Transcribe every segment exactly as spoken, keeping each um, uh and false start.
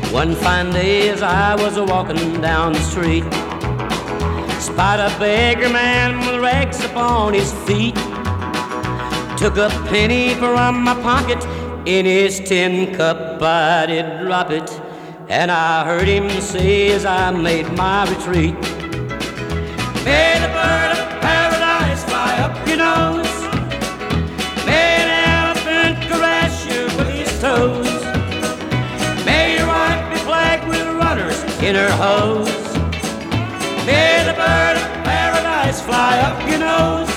One fine day as I was a-walking down the street, spied a beggar man with rags upon his feet. Took a penny from my pocket, in his tin cup I did drop it, and I heard him say as I made my retreat, may the bird of paradise fly up your nose, may an elephant caress you with his toes, may your wife be plagued with runners in her hose, may the bird of paradise fly up your nose.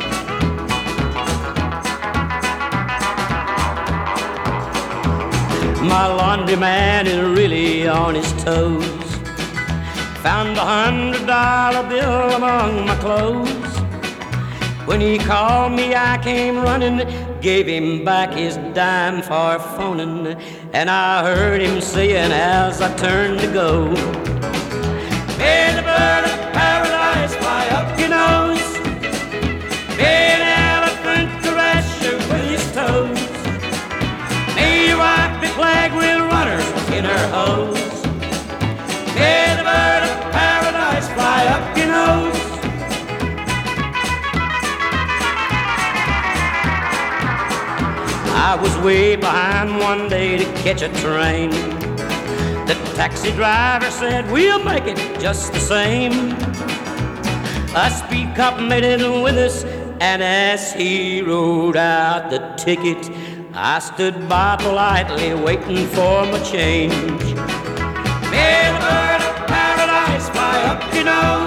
My laundryman is really on his toes. Found a hundred dollar bill among my clothes. When he called me, I came running, gave him back his dime for phoning, and I heard him saying as I turned to go, may the bird of paradise fly up your nose, may an elephant caress you with his toes, may your wife be plagued with runners in her hose, may the bird of paradise fly up your nose. I was way behind one day to catch a train. The taxi driver said, we'll make it just the same. A speed cop made it with us, and as he wrote out the ticket, I stood by politely waiting for my change. May the bird of paradise fly up your nose,